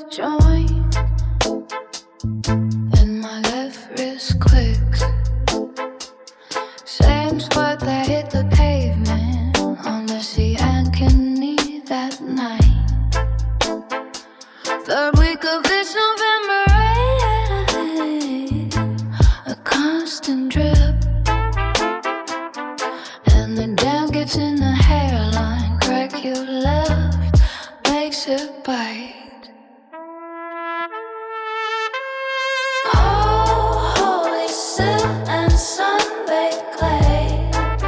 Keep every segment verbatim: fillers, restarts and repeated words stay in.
a joint, and my left wrist clicks. Same spot that hit the pavement on the sea Ankeny that night. Third week of this November rain, a constant drip, and the damn gets in the hairline. Crack you left makes it bite. Oh, holy silt and sunbaked clay.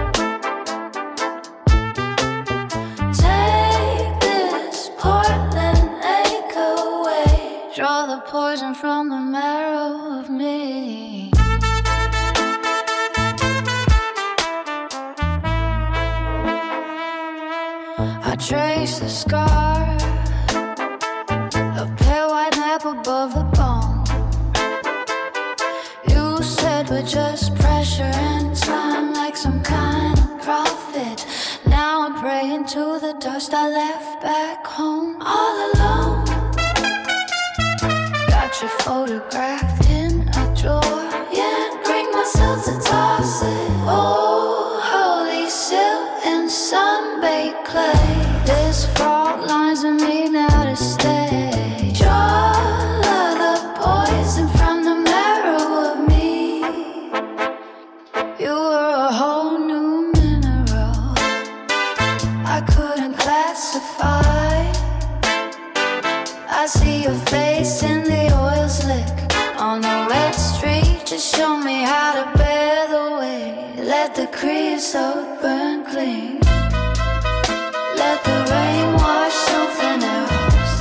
Take this Portland ache away. Draw the poison from the marrow of me. I trace the scar, a pale white nap above the bone. You said we're just pressure and time, like some kind of prophet. Now I'm praying to the dust I left back home. All alone, got you photographed in a drawer. Yeah, bring myself to toss it. Oh, holy silt and sunbaked clay. This fault lines of me now to stay. Draw the poison from the marrow of me. You were a whole new mineral I couldn't classify. I see your face in the oil slick on the wet street. Just show me how to bear the weight. Let the creosote burn clean. Let the rain wash something else.